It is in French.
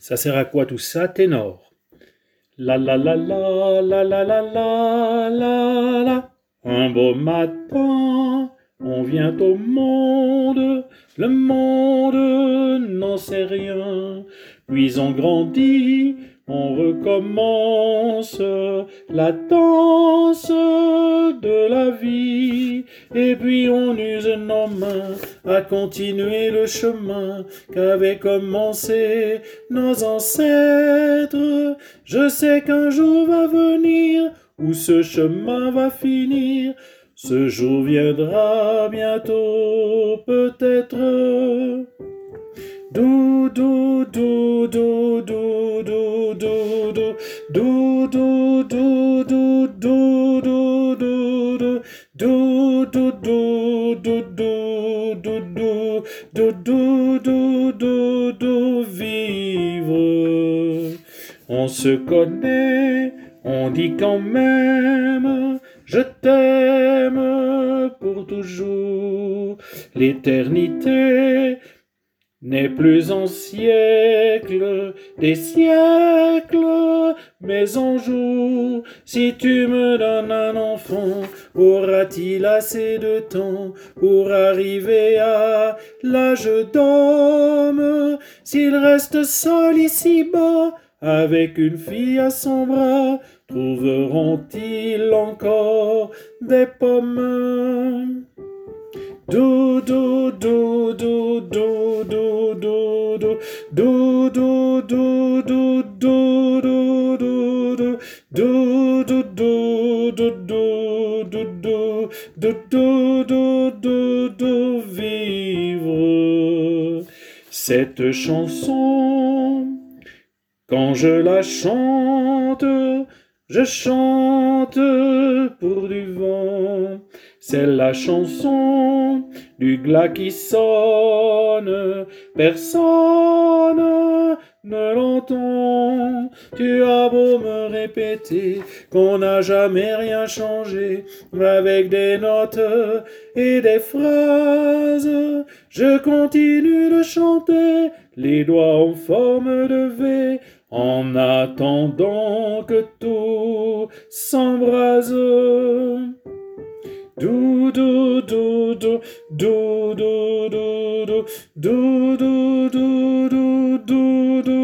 Ça sert à quoi tout ça, ténor? La la la la la la la la la la. Un beau matin, on vient au monde, le monde n'en sait rien. Puis on grandit, on recommence la danse de la vie. Et puis on use nos mains à continuer le chemin qu'avaient commencé nos ancêtres. Je sais qu'un jour va venir où ce chemin va finir. Ce jour viendra bientôt, peut-être. Do do do do do do do do do do do do do do do do do do do vivre. On se connaît, on dit quand même je t'aime pour toujours. L'éternité n'est plus en siècle des siècles, mais en jour. Si tu me donnes un enfant, aura-t-il assez de temps pour arriver à l'âge d'homme? S'il reste seul ici-bas, avec une fille à son bras, trouveront-ils encore des pommes? Do do do do do do do do do do do do do do do do do do vivre. Cette chanson, quand je la chante, je chante pour du vent. C'est la chanson du glas qui sonne, personne ne l'entend. Tu as beau me répéter qu'on n'a jamais rien changé, avec des notes et des phrases, je continue de chanter, les doigts en forme de V, en attendant que tout s'embrase. Do do do do do do do do do do do do do